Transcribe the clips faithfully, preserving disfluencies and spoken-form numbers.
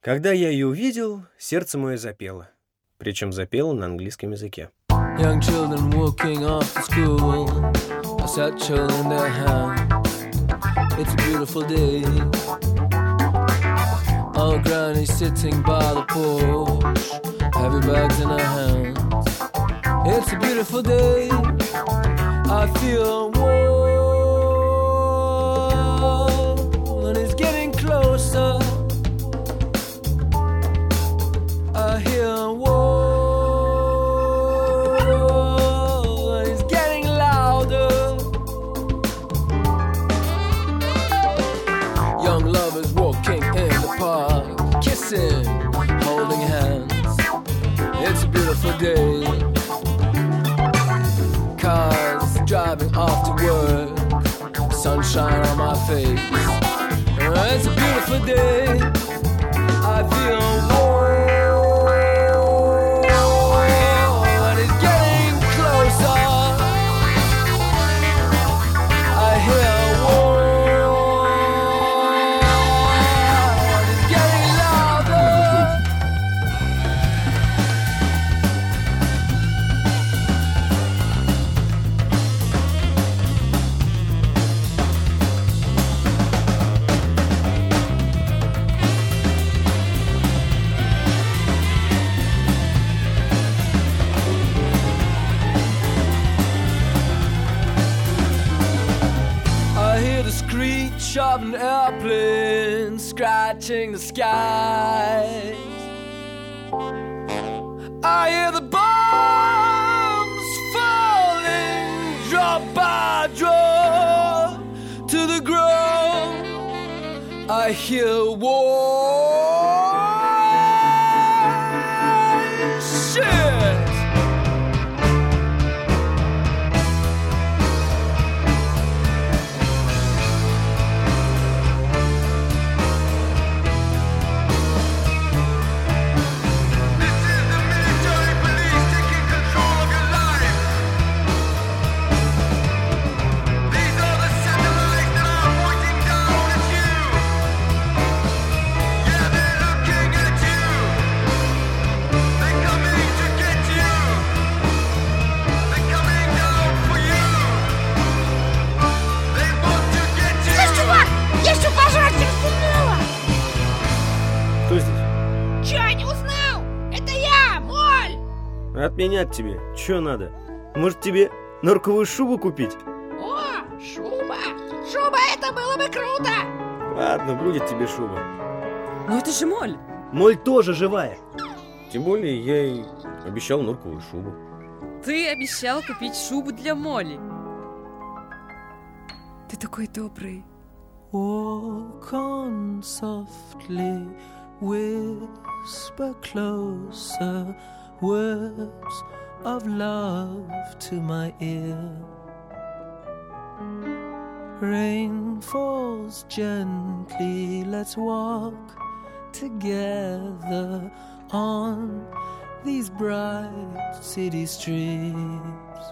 Когда я ее увидел, сердце мое запело. Причем запело на английском языке. Young children walking off to school, a satchel in their hand. It's a beautiful day. Old granny sitting by the porch, heavy bags in her hands. It's a beautiful day. I feel warm, and it's getting closer. I hear war, and it's getting louder. Young lovers walking in the park, kissing, holding hands. It's a beautiful day. Cars driving off to work, sunshine on my face. It's a beautiful day. I feel warm. Of an airplane scratching the skies. I hear the bombs falling drop by drop to the ground. I hear war. Shit. Отменять тебе. Чё надо? Может, тебе норковую шубу купить? О, шуба! Шуба, это было бы круто! Ладно, будет тебе шуба. Но это же Моль. Моль тоже живая. Тем более я ей обещал норковую шубу. Ты обещал купить шубу для Молли. Ты такой добрый. Walk on softly, whisper closer, words of love to my ear. Rain falls gently, let's walk together on these bright city streets.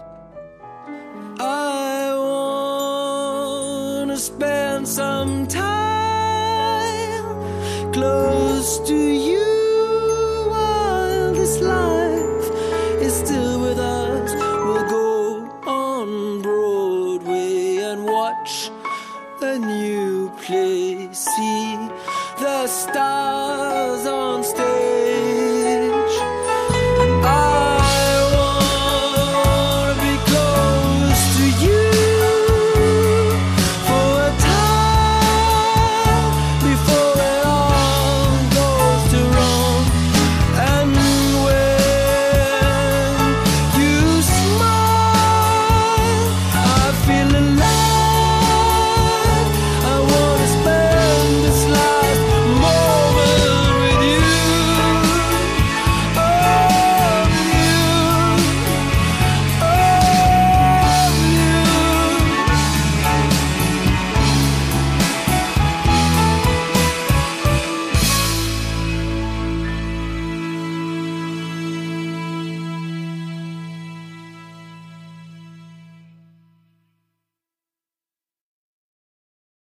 I wanna spend some time close to you while this life is still